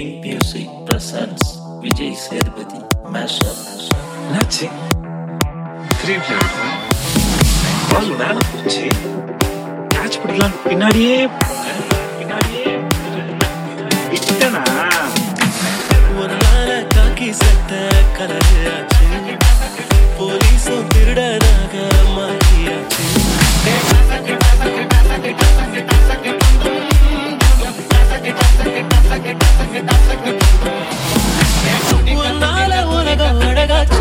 Pink Music presents Vijay Sethupathi Mashup. என்னாச்சு திருப்பி பால் மேல போச்சு. கேட்ச் பிடிக்கலாம் பின்னாடியே விட்டனா ஒரு நாள காக்கி சட்ட கலராச்சு, போலீஸும் திருடனாக மாறியாச்சு. ஒரு நாள உலகம் அழகாச்சு,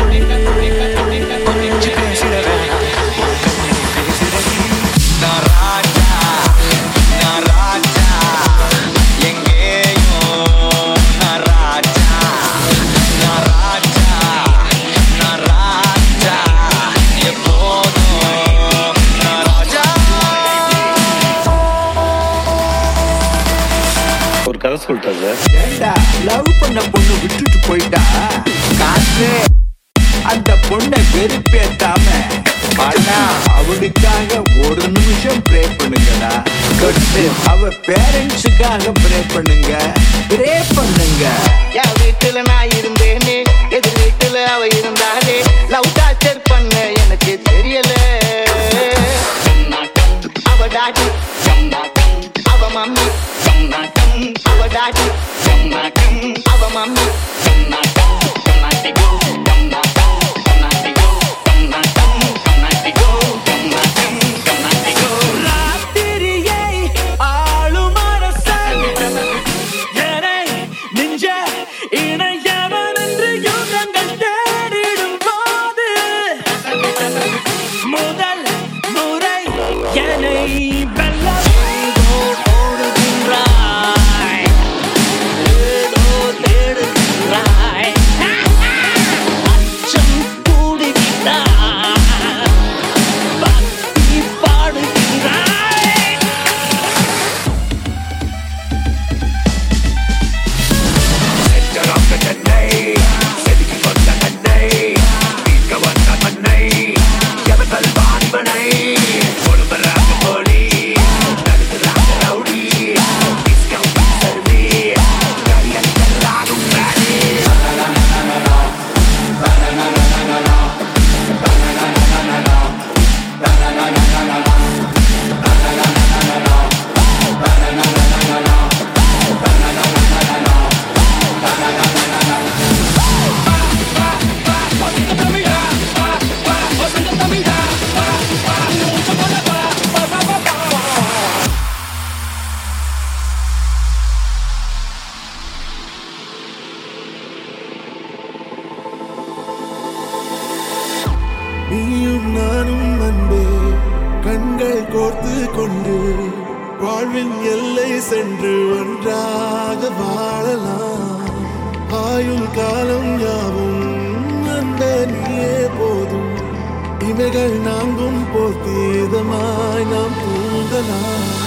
ஒரு கதை சொல்லிட்டா சார். லவ் பண்ண பொண்ணு விட்டுட்டு போயிட்டா காசு அந்த பொண்ணை வெறுப்பேத்தாம ஆனா அவளுக்காக ஒரு நிமிஷம் ப்ரே பண்ணுங்கடா. கட்டு அவ பேரண்ட்ஸுக்காக ப்ரே பண்ணுங்க, ப்ரே பண்ணுங்க. என் வீட்டுல நான் இருந்தேனே, எதிர் வீட்டுல அவ இருந்தாலே, லவ் டார்ச்சர் பண்ண எனக்கு தெரியல. அவ டாடி அவ மம்மி, அவ டாடி அவ மம்மி. நீயும் நானும் அன்பே கண்கள் கோர்த்து கொண்டு வாழ்வின் எல்லை சென்று ஒன்றாக வாழலாம். ஆயுள் காலம் யாவும் அன்பே நீயே போதும், இமைகள் நாங்கும் போர்த்தீதமாய் நாம் தூங்கலாம்.